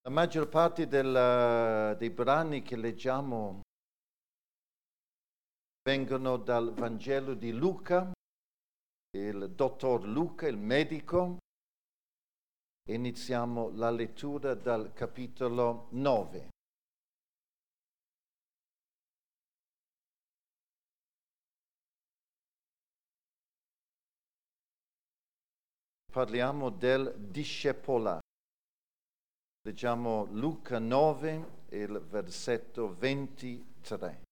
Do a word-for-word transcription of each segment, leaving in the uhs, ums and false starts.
La maggior parte del, dei brani che leggiamo vengono dal Vangelo di Luca, il dottor Luca, il medico. Iniziamo la lettura dal capitolo nove. Parliamo del discepolato. Leggiamo Luca nove, il versetto ventitré.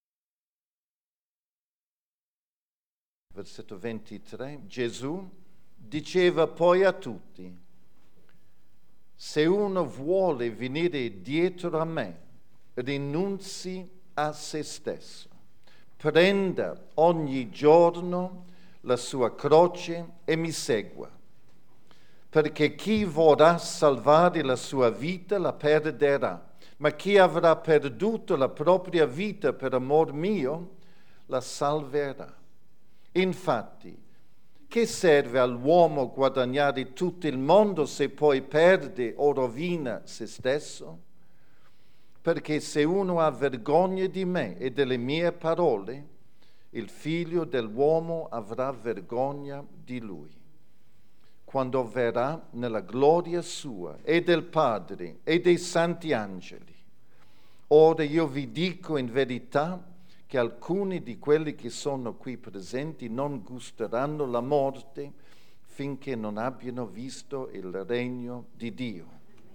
Versetto ventitré. Gesù diceva poi a tutti: se uno vuole venire dietro a me, rinunzi a se stesso, prenda ogni giorno la sua croce e mi segua. Perché chi vorrà salvare la sua vita la perderà, ma chi avrà perduto la propria vita per amor mio la salverà. Infatti, che serve all'uomo guadagnare tutto il mondo se poi perde o rovina se stesso? Perché se uno ha vergogna di me e delle mie parole, il figlio dell'uomo avrà vergogna di lui, quando verrà nella gloria sua e del Padre e dei santi angeli. Ora io vi dico in verità che alcuni di quelli che sono qui presenti non gusteranno la morte finché non abbiano visto il regno di Dio.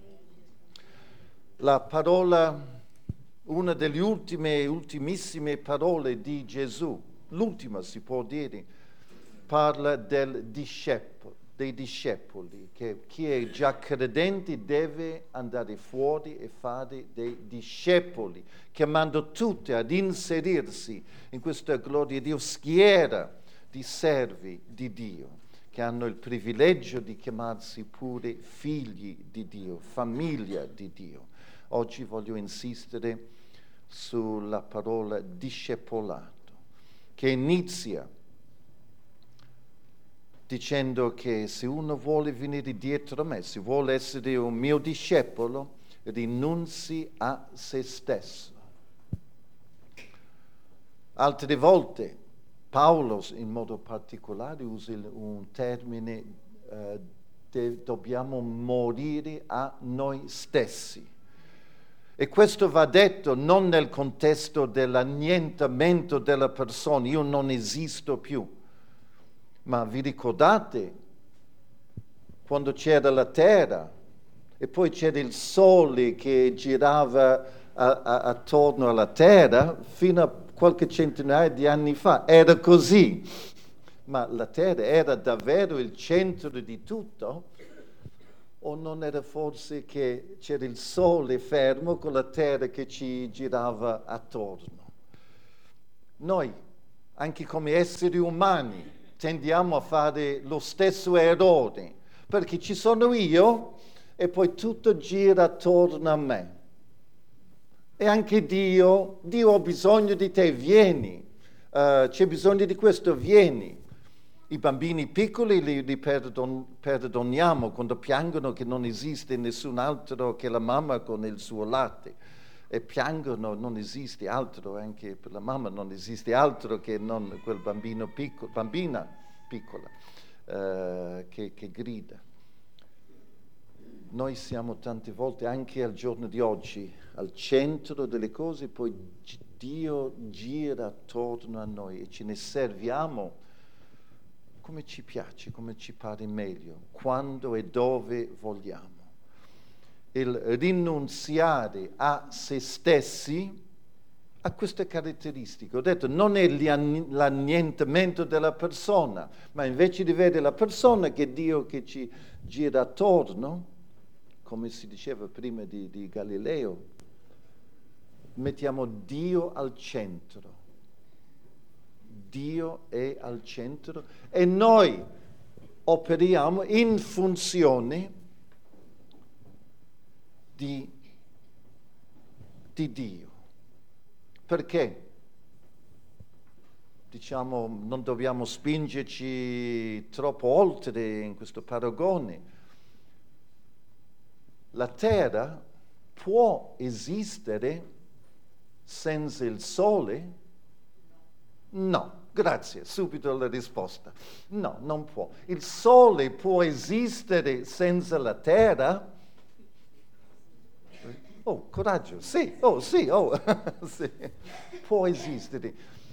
La parola, una delle ultime, ultimissime parole di Gesù, l'ultima si può dire, parla del discepolo, dei discepoli, che chi è già credente deve andare fuori e fare dei discepoli, chiamando tutti ad inserirsi in questa gloria di Dio, schiera di servi di Dio, che hanno il privilegio di chiamarsi pure figli di Dio, famiglia di Dio. Oggi voglio insistere sulla parola discepolato, che inizia dicendo che se uno vuole venire dietro a me, se vuole essere un mio discepolo, rinunzi a se stesso. Altre volte Paolo in modo particolare usa un termine, eh, de, dobbiamo morire a noi stessi. E questo va detto non nel contesto dell'annientamento della persona, io non esisto più. Ma vi ricordate quando c'era la terra e poi c'era il sole che girava a, a, attorno alla terra fino a qualche centinaia di anni fa? Era così, ma la terra era davvero il centro di tutto? O non era forse che c'era il sole fermo con la terra che ci girava attorno? Noi, anche come esseri umani, tendiamo a fare lo stesso errore, perché ci sono io e poi tutto gira attorno a me. E anche Dio, Dio ha bisogno di te, vieni, uh, c'è bisogno di questo, vieni. I bambini piccoli li, li perdon, perdoniamo quando piangono che non esiste nessun altro che la mamma con il suo latte. E piangono, non esiste altro, anche per la mamma non esiste altro che non quel bambino piccolo, bambina piccola eh, che, che grida. Noi siamo tante volte, anche al giorno di oggi, al centro delle cose, poi Dio gira attorno a noi e ce ne serviamo come ci piace, come ci pare meglio, quando e dove vogliamo. Il rinunziare a se stessi ha queste caratteristiche. Ho detto, non è l'annientamento della persona, ma invece di vedere la persona che è Dio che ci gira attorno, come si diceva prima di, di Galileo, mettiamo Dio al centro. Dio è al centro e noi operiamo in funzione Di, di Dio. Perché? Diciamo, non dobbiamo spingerci troppo oltre in questo paragone. La terra può esistere senza il sole? No, grazie, subito la risposta. No, non può. Il sole può esistere senza la terra? Oh, coraggio, sì, oh, sì, oh, sì. Può esistere.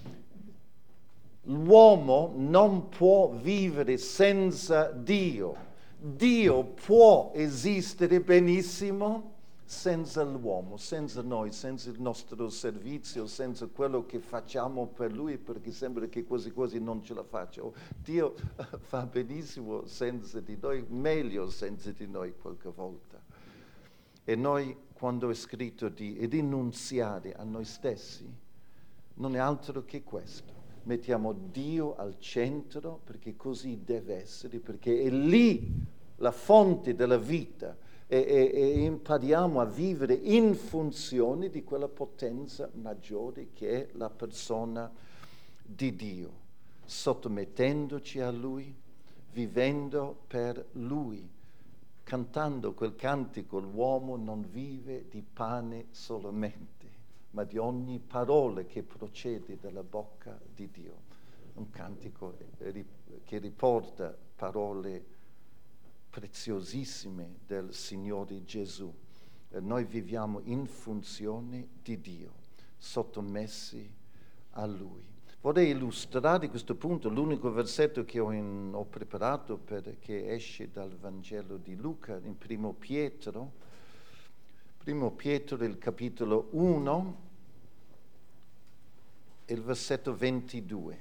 L'uomo non può vivere senza Dio. Dio può esistere benissimo senza l'uomo, senza noi, senza il nostro servizio, senza quello che facciamo per Lui, perché sembra che quasi quasi non ce la faccia. Dio fa benissimo senza di noi, meglio senza di noi qualche volta. E noi, quando è scritto di rinunziare a noi stessi, non è altro che questo. Mettiamo Dio al centro, perché così deve essere, perché è lì la fonte della vita. E, e, e impariamo a vivere in funzione di quella potenza maggiore che è la persona di Dio, sottomettendoci a Lui, vivendo per Lui, cantando quel cantico: l'uomo non vive di pane solamente, ma di ogni parola che procede dalla bocca di Dio. Un cantico che riporta parole preziosissime del Signore Gesù. Eh, noi viviamo in funzione di Dio, sottomessi a Lui. Vorrei illustrare a questo punto l'unico versetto che ho, in, ho preparato perché esce dal Vangelo di Luca, in Primo Pietro. Primo Pietro, il capitolo uno, il versetto ventidue.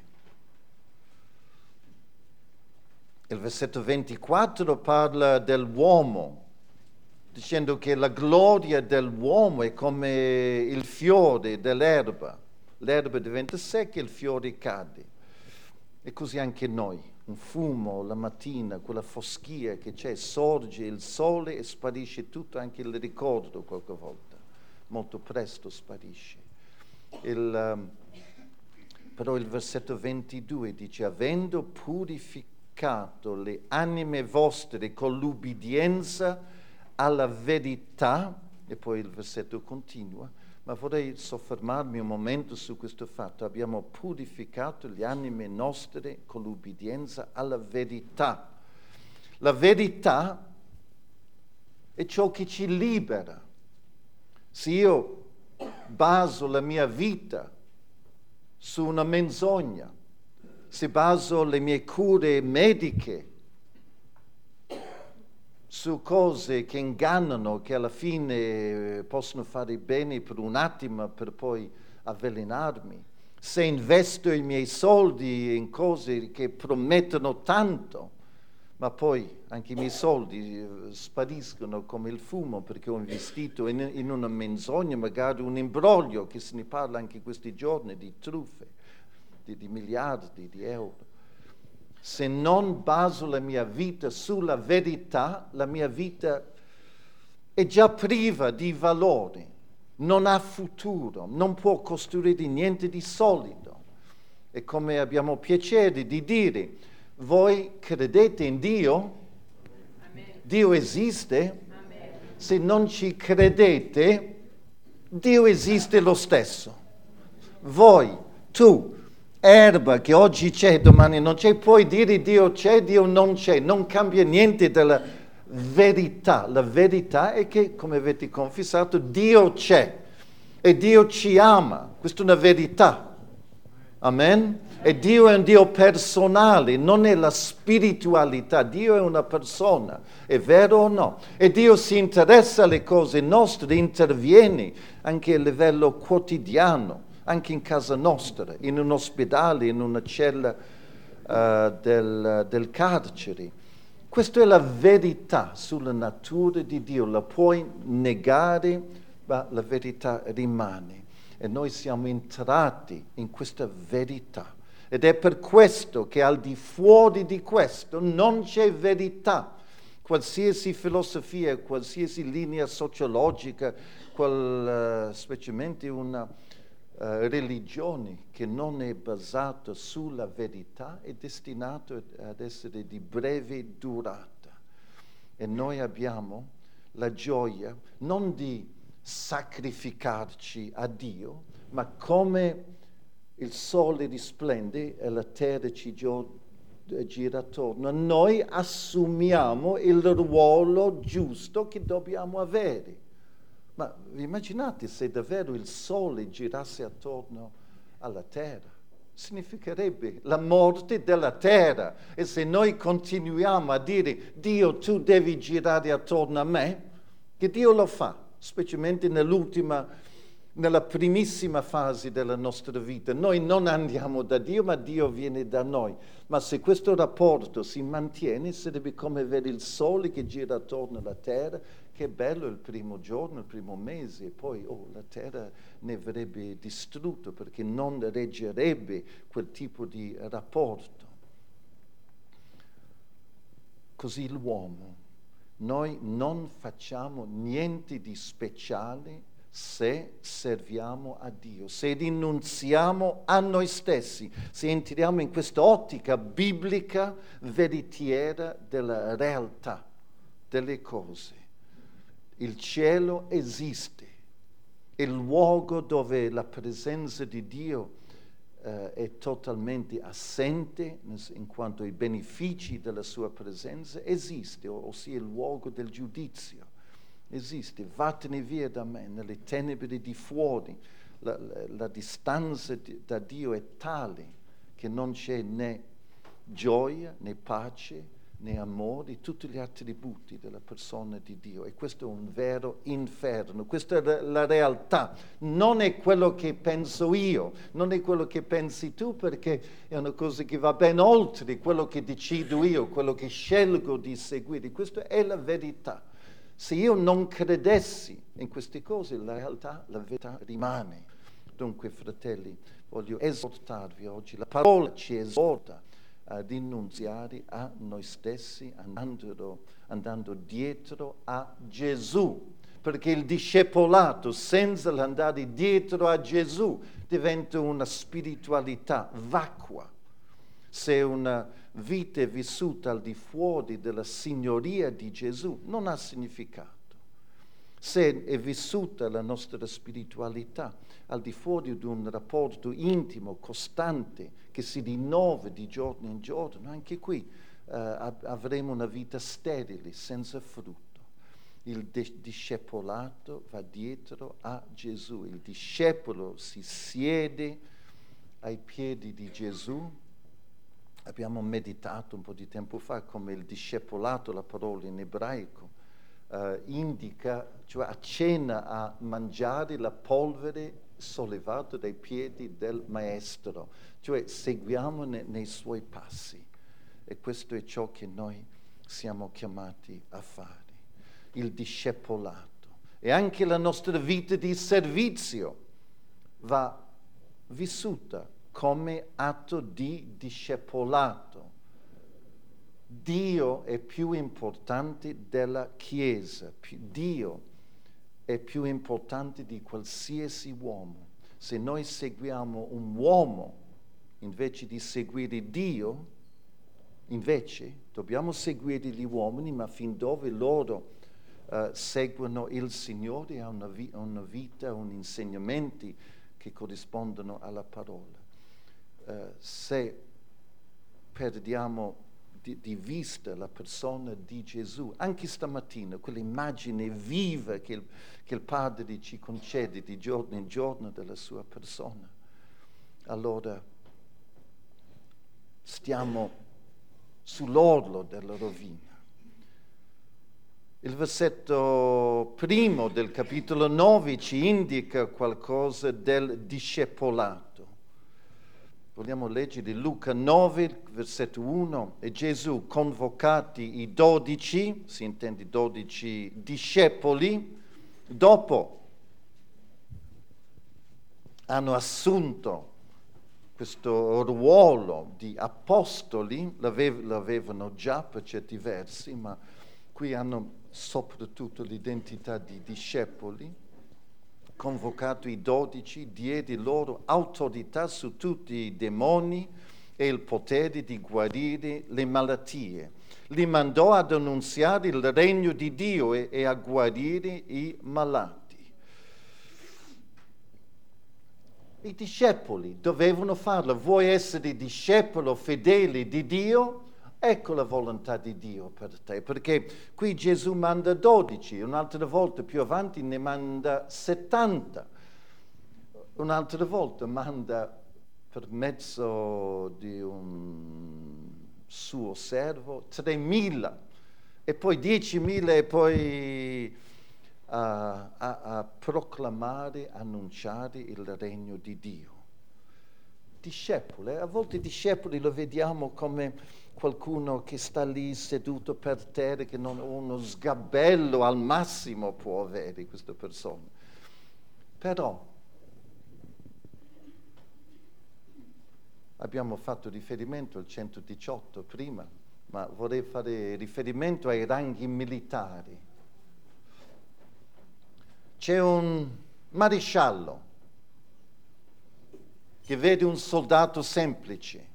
Il versetto ventiquattro parla dell'uomo, dicendo che la gloria dell'uomo è come il fiore dell'erba. L'erba diventa secca e il fiore cade. E così anche noi. Un fumo la mattina, quella foschia che c'è, sorge il sole e sparisce tutto, anche il ricordo qualche volta. Molto presto sparisce. Il, um, però il versetto ventidue dice: avendo purificato le anime vostre con l'ubbidienza alla verità, e poi il versetto continua, ma vorrei soffermarmi un momento su questo fatto. Abbiamo purificato le anime nostre con l'ubbidienza alla verità. La verità è ciò che ci libera. Se io baso la mia vita su una menzogna, se baso le mie cure mediche su cose che ingannano, che alla fine possono fare bene per un attimo per poi avvelenarmi, se investo i miei soldi in cose che promettono tanto, ma poi anche i miei soldi spariscono come il fumo perché ho investito in, in una menzogna, magari un imbroglio, che se ne parla anche questi giorni, di truffe, di, di miliardi di euro. Se non baso la mia vita sulla verità, la mia vita è già priva di valore, non ha futuro, non può costruire niente di solido. E come abbiamo piacere di dire, voi credete in Dio? Amen. Dio esiste? Amen. Se non ci credete, Dio esiste lo stesso. Voi, tu, erba che oggi c'è, domani non c'è, puoi dire Dio c'è, Dio non c'è, non cambia niente della verità. La verità è che, come avete confessato, Dio c'è e Dio ci ama. Questa è una verità. Amen? E Dio è un Dio personale, non è la spiritualità. Dio è una persona, è vero o no? E Dio si interessa alle cose nostre, interviene anche a livello quotidiano, anche in casa nostra, in un ospedale, in una cella uh, del, del carcere. Questa è la verità sulla natura di Dio. La puoi negare, ma la verità rimane. E noi siamo entrati in questa verità. Ed è per questo che al di fuori di questo non c'è verità. Qualsiasi filosofia, qualsiasi linea sociologica, qual, uh, specialmente una Uh, religione che non è basata sulla verità è destinato ad essere di breve durata. E noi abbiamo la gioia non di sacrificarci a Dio, ma come il sole risplende e la terra ci gio- gira attorno, noi assumiamo il ruolo giusto che dobbiamo avere. Ma vi immaginate se davvero il sole girasse attorno alla terra? Significherebbe la morte della terra. E se noi continuiamo a dire Dio, tu devi girare attorno a me, che Dio lo fa, specialmente nell'ultima, nella primissima fase della nostra vita. Noi non andiamo da Dio, ma Dio viene da noi. Ma se questo rapporto si mantiene, sarebbe come avere il sole che gira attorno alla terra. Che bello il primo giorno, il primo mese, e poi oh, la terra ne verrebbe distrutto perché non reggerebbe quel tipo di rapporto. Così l'uomo, noi non facciamo niente di speciale se serviamo a Dio, se rinunziamo a noi stessi, se entriamo in questa ottica biblica veritiera della realtà delle cose. Il cielo esiste, il luogo dove la presenza di Dio eh, è totalmente assente, in quanto i benefici della sua presenza esiste, ossia il luogo del giudizio. Esiste, vattene via da me, nelle tenebre di fuori. La, la, la distanza di, da Dio è tale che non c'è né gioia, né pace, né amore, tutti gli attributi della persona di Dio. E questo è un vero inferno, questa è la realtà. Non è quello che penso io, non è quello che pensi tu, perché è una cosa che va ben oltre quello che decido io, quello che scelgo di seguire. Questa è la verità. Se io non credessi in queste cose, la realtà, la verità rimane. Dunque, fratelli, voglio esortarvi oggi. La parola ci esorta a rinunziare a noi stessi, andando, andando dietro a Gesù. Perché il discepolato, senza andare dietro a Gesù, diventa una spiritualità vacua. Se una vita è vissuta al di fuori della signoria di Gesù, non ha significato. Se è vissuta la nostra spiritualità al di fuori di un rapporto intimo, costante, che si rinnova di giorno in giorno, anche qui eh, avremo una vita sterile, senza frutto. Il de- discepolato va dietro a Gesù, il discepolo si siede ai piedi di Gesù. Abbiamo meditato un po' di tempo fa come il discepolato, la parola in ebraico, eh, indica, cioè accenna a mangiare la polvere sollevata dai piedi del maestro, cioè seguiamo ne, nei suoi passi. E questo è ciò che noi siamo chiamati a fare, il discepolato. E anche la nostra vita di servizio va vissuta come atto di discepolato. Dio è più importante della Chiesa, Dio è più importante di qualsiasi uomo. Se noi seguiamo un uomo invece di seguire Dio, invece dobbiamo seguire gli uomini, ma fin dove loro uh, seguono il Signore, ha una, vi- una vita, un insegnamenti che corrispondono alla parola. Uh, se perdiamo di, di vista la persona di Gesù, anche stamattina, quell'immagine viva che il, che il Padre ci concede di giorno in giorno della sua persona, allora stiamo sull'orlo della rovina. Il versetto primo del capitolo nove ci indica qualcosa del discepolato. Vogliamo leggere Luca nove, versetto uno. E Gesù, convocati i dodici, si intende dodici discepoli, dopo hanno assunto questo ruolo di apostoli, l'avev- l'avevano già per certi versi, ma qui hanno soprattutto l'identità di discepoli. Convocato i dodici, diede loro autorità su tutti i demoni e il potere di guarire le malattie. Li mandò ad annunziare il regno di Dio e, e a guarire i malati. I discepoli dovevano farlo. Vuoi essere discepolo fedele di Dio? Ecco la volontà di Dio per te, perché qui Gesù manda dodici, un'altra volta più avanti ne manda settanta, un'altra volta manda per mezzo di un suo servo tremila e poi diecimila e poi a, a, a proclamare, annunciare il regno di Dio. Discepoli, a volte discepoli lo vediamo come qualcuno che sta lì seduto per terra, che non uno sgabello al massimo può avere questa persona. Però abbiamo fatto riferimento al centodiciotto prima, ma vorrei fare riferimento ai ranghi militari. C'è un maresciallo che vede un soldato semplice.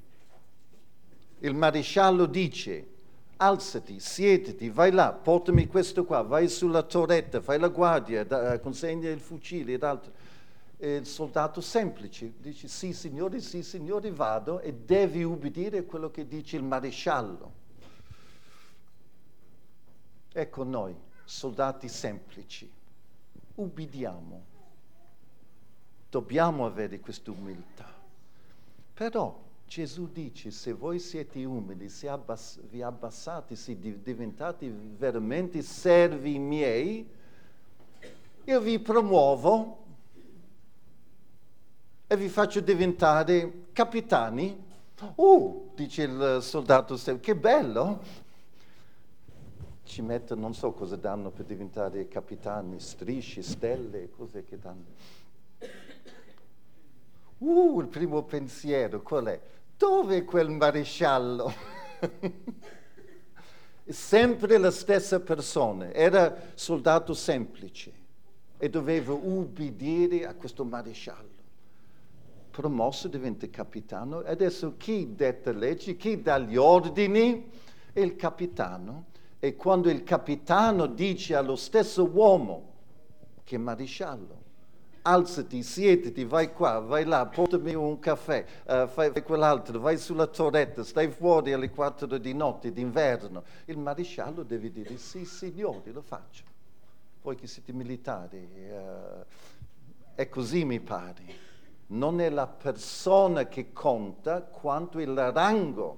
Il maresciallo dice: alzati, siediti, vai là, portami questo qua, vai sulla torretta, fai la guardia, da, consegna il fucile ed altro. E il soldato semplice dice: sì signore, sì signore, vado, e devi ubbidire a quello che dice il maresciallo. Ecco noi, soldati semplici, ubbidiamo. Dobbiamo avere questa umiltà. Però Gesù dice: se voi siete umili, se abbass- vi abbassate, se diventate veramente servi miei, io vi promuovo e vi faccio diventare capitani. Uh, dice il soldato, che bello! Ci mettono, non so cosa danno per diventare capitani, strisce, stelle, cose che danno. Uh, il primo pensiero, qual è? Dove è quel maresciallo? Sempre la stessa persona, era soldato semplice e doveva ubbidire a questo maresciallo. Promosso, diventa capitano. Adesso chi detta leggi, chi dà gli ordini? È il capitano. E quando il capitano dice allo stesso uomo che è maresciallo: alzati, siediti, vai qua, vai là, portami un caffè, uh, fai quell'altro, vai sulla torretta, stai fuori alle quattro di notte d'inverno. Il maresciallo deve dire: sì signore, lo faccio. Voi che siete militari, uh, è così mi pare. Non è la persona che conta quanto il rango,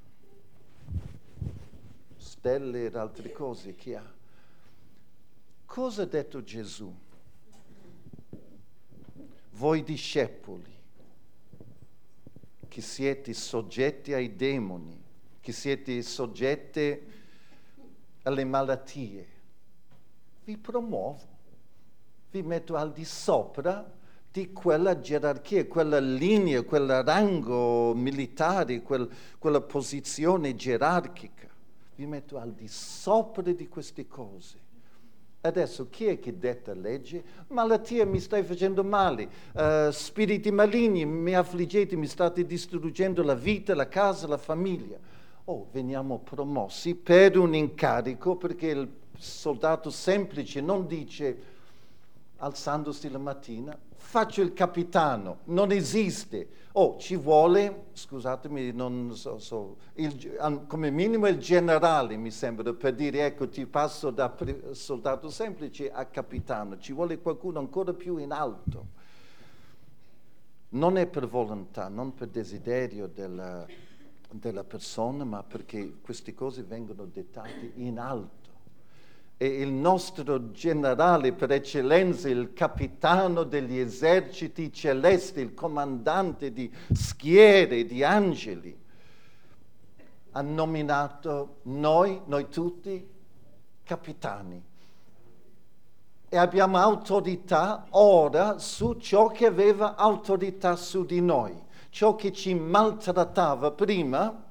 stelle ed altre cose che ha. Cosa ha detto Gesù? Voi discepoli, che siete soggetti ai demoni, che siete soggetti alle malattie, vi promuovo, vi metto al di sopra di quella gerarchia, quella linea, quel rango militare, quel, quella posizione gerarchica. Vi metto al di sopra di queste cose. Adesso chi è che detta legge? Malattia, mi stai facendo male, uh, spiriti maligni, mi affliggete, mi state distruggendo la vita, la casa, la famiglia. Oh, veniamo promossi per un incarico, perché il soldato semplice non dice, alzandosi la mattina, faccio il capitano, non esiste. Oh, ci vuole, scusatemi, non so, so il, come minimo il generale, mi sembra, per dire: ecco, ti passo da soldato semplice a capitano. Ci vuole qualcuno ancora più in alto. Non è per volontà, non per desiderio della, della persona, ma perché queste cose vengono dettate in alto. E il nostro generale per eccellenza, il capitano degli eserciti celesti, il comandante di schiere, di angeli, ha nominato noi, noi tutti, capitani. E abbiamo autorità ora su ciò che aveva autorità su di noi. Ciò che ci maltrattava prima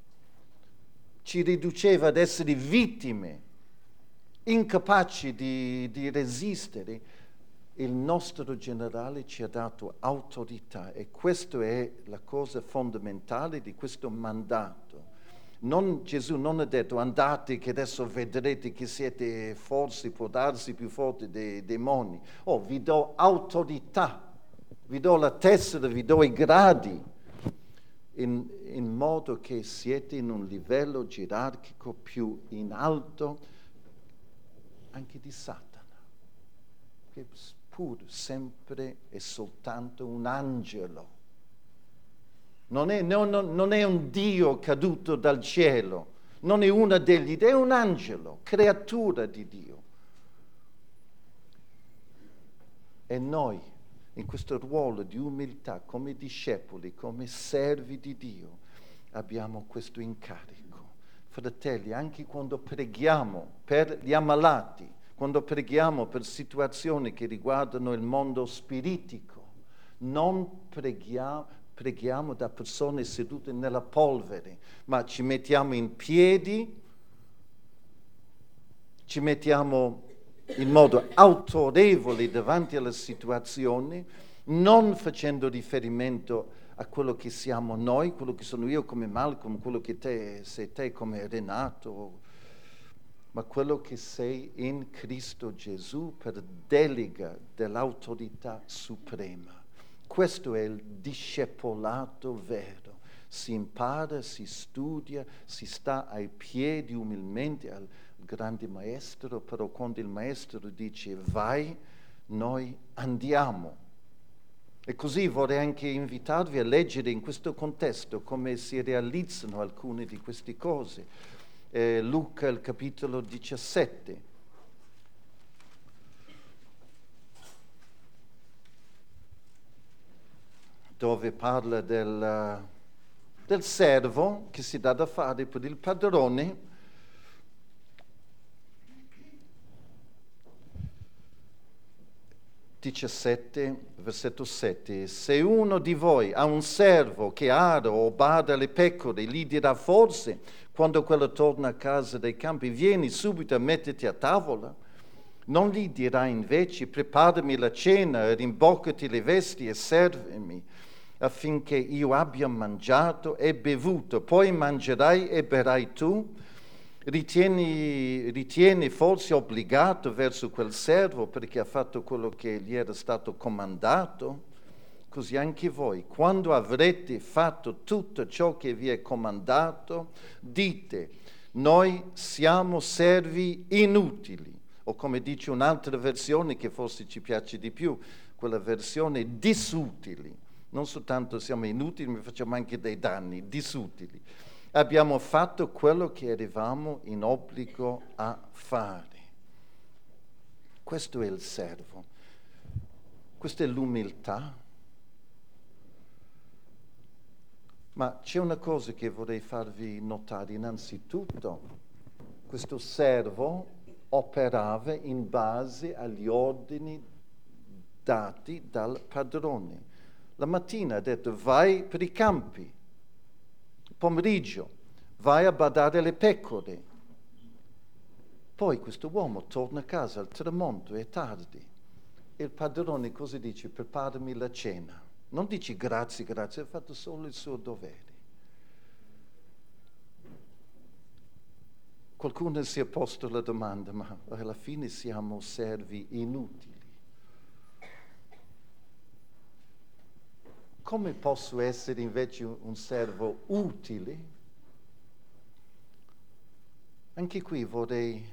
ci riduceva ad essere vittime, incapaci di, di resistere. Il nostro generale ci ha dato autorità e questa è la cosa fondamentale di questo mandato. Non, Gesù non ha detto: andate che adesso vedrete che siete forse, può darsi, più forti dei demoni. Oh, vi do autorità vi do la tessera, vi do i gradi, in, in modo che siete in un livello gerarchico più in alto anche di Satana, che è pur sempre e soltanto un angelo. Non è, non, non è un Dio caduto dal cielo, non è una degli dei, è un angelo, creatura di Dio. E noi, in questo ruolo di umiltà, come discepoli, come servi di Dio, abbiamo questo incarico. Fratelli, anche quando preghiamo per gli ammalati, quando preghiamo per situazioni che riguardano il mondo spiritico, non preghiamo, preghiamo da persone sedute nella polvere, ma ci mettiamo in piedi, ci mettiamo in modo autorevole davanti alla situazione, non facendo riferimento a quello che siamo noi, quello che sono io come Malcolm, quello che te, sei te come Renato, ma quello che sei in Cristo Gesù per delega dell'autorità suprema. Questo è il discepolato vero. Si impara, si studia, si sta ai piedi umilmente al grande maestro, però quando il maestro dice vai, noi andiamo. E così vorrei anche invitarvi a leggere in questo contesto come si realizzano alcune di queste cose. Eh, Luca, il capitolo diciassette. Dove parla del, del servo che si dà da fare per il padrone. diciassette, versetto sette. Se uno di voi ha un servo che ara o bada le pecore, gli dirà forse, quando quello torna a casa dai campi, vieni subito a metterti a tavola? Non gli dirà invece, preparami la cena, rimboccati le vesti e servimi, affinché io abbia mangiato e bevuto, poi mangerai e berai tu? Ritieni, ritieni forse obbligato verso quel servo perché ha fatto quello che gli era stato comandato? Così anche voi, quando avrete fatto tutto ciò che vi è comandato, dite, noi siamo servi inutili. O come dice un'altra versione che forse ci piace di più, quella versione disutili. Non soltanto siamo inutili, ma facciamo anche dei danni, disutili. Abbiamo fatto quello che eravamo in obbligo a fare. Questo è il servo. Questa è l'umiltà. Ma c'è una cosa che vorrei farvi notare. Innanzitutto, questo servo operava in base agli ordini dati dal padrone. La mattina ha detto vai per i campi. Pomeriggio, vai a badare le pecore. Poi questo uomo torna a casa al tramonto, è tardi. E il padrone cosa dice? Preparami la cena. Non dici grazie, grazie, ha fatto solo il suo dovere. Qualcuno si è posto la domanda, ma alla fine siamo servi inutili. Come posso essere invece un servo utile? Anche qui vorrei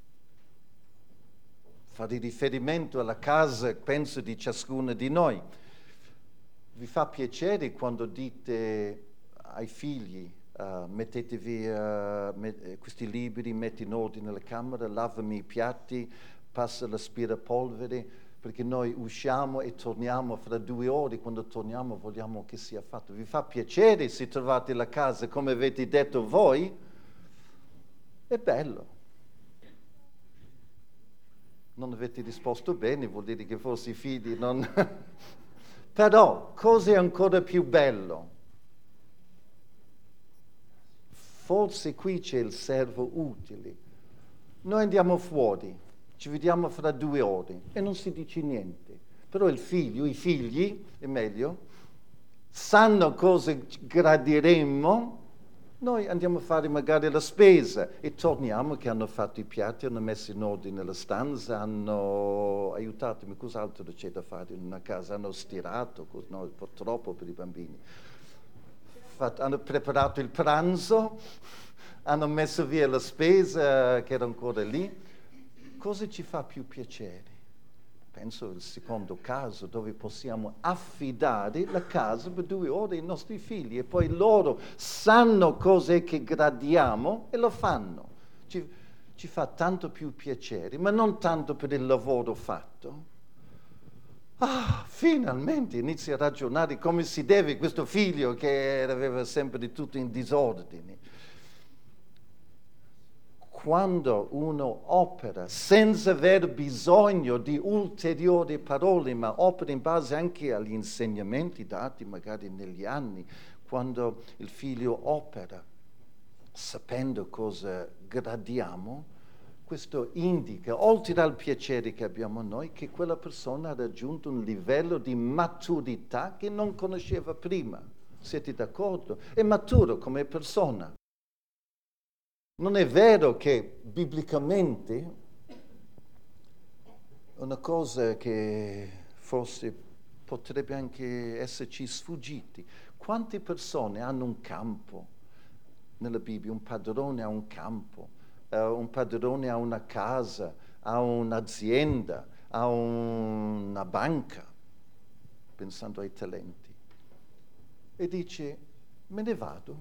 fare riferimento alla casa, penso, di ciascuno di noi. Vi fa piacere quando dite ai figli uh, mettetevi uh, met- questi libri, metti in ordine la camera, lavami i piatti, passa l'aspirapolvere, perché noi usciamo e torniamo fra due ore, quando torniamo vogliamo che sia fatto. Vi fa piacere se trovate la casa come avete detto voi? È bello. Non avete risposto bene, vuol dire che forse i figli non... Però, cosa è ancora più bello? Forse qui c'è il servo utile. Noi andiamo fuori. Ci vediamo fra due ore e non si dice niente. Però il figlio, i figli, è meglio, sanno cosa gradiremmo Noi andiamo a fare magari la spesa e torniamo che hanno fatto i piatti, hanno messo in ordine la stanza, hanno, aiutatemi, cos'altro c'è da fare in una casa? Hanno stirato, no, un po' troppo per i bambini. Fatto, hanno preparato il pranzo, hanno messo via la spesa che era ancora lì. Cosa ci fa più piacere? Penso il secondo caso dove possiamo affidare la casa per due ore ai nostri figli e poi loro sanno cos'è che gradiamo e lo fanno. Ci, ci fa tanto più piacere, ma non tanto per il lavoro fatto. Ah, finalmente inizia a ragionare come si deve questo figlio che aveva sempre di tutto in disordine. Quando uno opera senza aver bisogno di ulteriori parole, ma opera in base anche agli insegnamenti dati magari negli anni, quando il figlio opera sapendo cosa gradiamo, questo indica, oltre al piacere che abbiamo noi, che quella persona ha raggiunto un livello di maturità che non conosceva prima. Siete d'accordo? È maturo come persona. Non è vero che biblicamente una cosa che forse potrebbe anche esserci sfuggiti. Quante persone hanno un campo nella Bibbia? Un padrone ha un campo, uh, un padrone ha una casa, ha un'azienda, ha un, una banca, pensando ai talenti. E dice, me ne vado,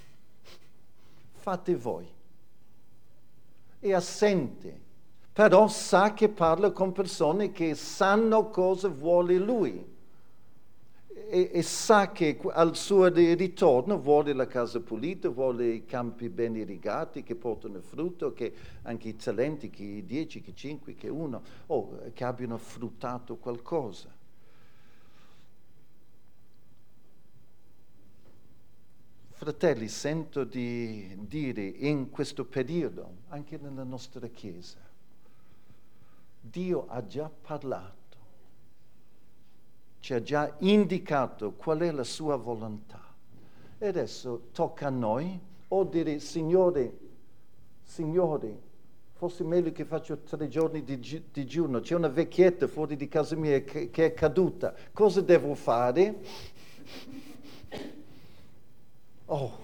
fate voi. È assente, però sa che parla con persone che sanno cosa vuole lui e, e sa che al suo ritorno vuole la casa pulita, vuole i campi ben irrigati che portano frutto, che anche i talenti, che i dieci, che cinque, che uno, oh, che abbiano fruttato qualcosa. Fratelli, sento di dire in questo periodo, anche nella nostra Chiesa, Dio ha già parlato, ci ha già indicato qual è la sua volontà. E adesso tocca a noi o dire, Signore, Signore, forse meglio che faccio tre giorni di gi- digiuno, c'è una vecchietta fuori di casa mia che, che è caduta, cosa devo fare? Oh,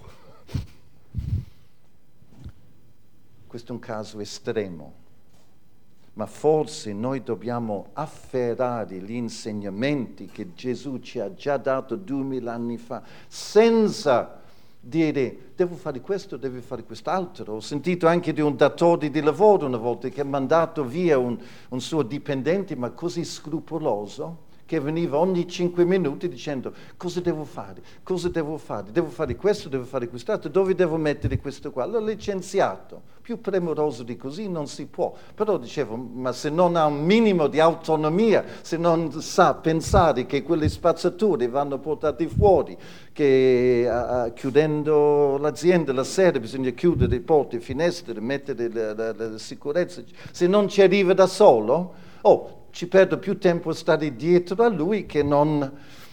questo è un caso estremo, ma forse noi dobbiamo afferrare gli insegnamenti che Gesù ci ha già dato duemila anni fa, senza dire devo fare questo, devo fare quest'altro. Ho sentito anche di un datore di lavoro una volta che ha mandato via un, un suo dipendente, ma così scrupoloso, che veniva ogni cinque minuti dicendo cosa devo fare, cosa devo fare, devo fare questo, devo fare quest'altro, dove devo mettere questo qua. L'ho licenziato, più premuroso di così non si può. Però dicevo, ma se non ha un minimo di autonomia, se non sa pensare che quelle spazzature vanno portate fuori, che uh, chiudendo l'azienda la sera bisogna chiudere le porte, finestre, mettere la, la, la sicurezza, se non ci arriva da solo, oh, ci perdo più tempo a stare dietro a lui che non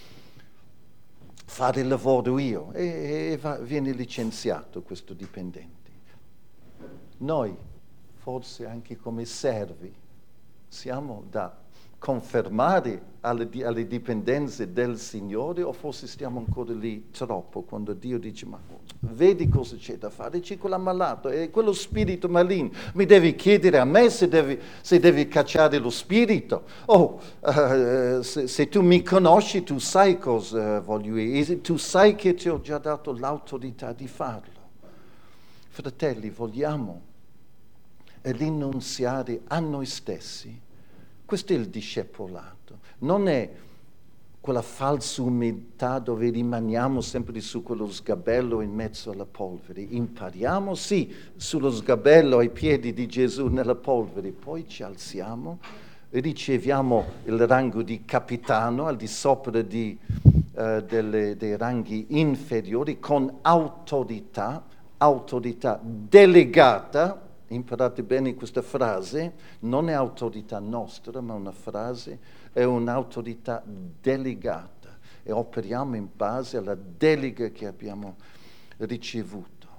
fare il lavoro io. E, e va, viene licenziato questo dipendente. Noi, forse anche come servi, siamo da confermare alle, alle dipendenze del Signore o forse stiamo ancora lì troppo quando Dio dice ma vedi cosa c'è da fare, c'è quell'ammalato e quello spirito maligno, mi devi chiedere a me se devi, se devi cacciare lo spirito. Oh, uh, se, se tu mi conosci tu sai cosa voglio io, tu sai che ti ho già dato l'autorità di farlo. Fratelli, vogliamo rinunziare a noi stessi. Questo è il discepolato, non è quella falsa umiltà dove rimaniamo sempre su quello sgabello in mezzo alla polvere. Impariamo, sì, sullo sgabello ai piedi di Gesù nella polvere, poi ci alziamo, riceviamo il rango di capitano al di sopra di, uh, delle, dei ranghi inferiori con autorità, autorità delegata. Imparate bene questa frase, non è autorità nostra, ma una frase, è un'autorità delegata e operiamo in base alla delega che abbiamo ricevuto.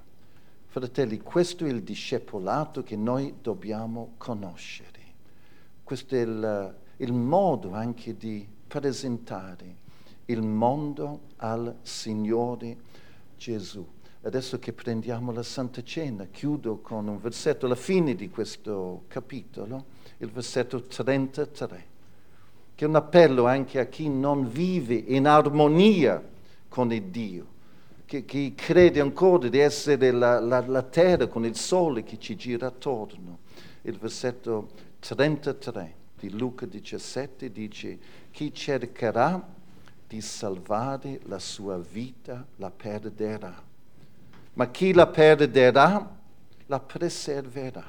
Fratelli, questo è il discepolato che noi dobbiamo conoscere. Questo è il, il modo anche di presentare il mondo al Signore Gesù. Adesso che prendiamo la Santa Cena, chiudo con un versetto alla fine di questo capitolo, il versetto trentatré, che è un appello anche a chi non vive in armonia con il Dio, che, che crede ancora di essere la, la, la terra con il sole che ci gira attorno. Il versetto trentatré di Luca diciassette dice: chi cercherà di salvare la sua vita la perderà, ma chi la perderà la preserverà.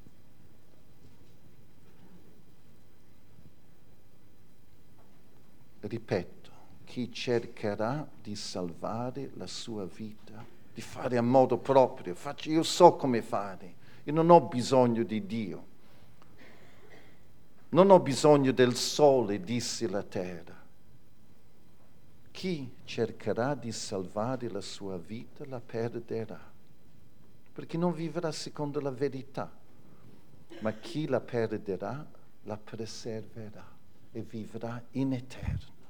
Ripeto, chi cercherà di salvare la sua vita, di fare a modo proprio, faccio, io so come fare, io non ho bisogno di Dio, non ho bisogno del sole, disse la terra. Chi cercherà di salvare la sua vita la perderà, perché non vivrà secondo la verità, ma chi la perderà la preserverà e vivrà in eterno.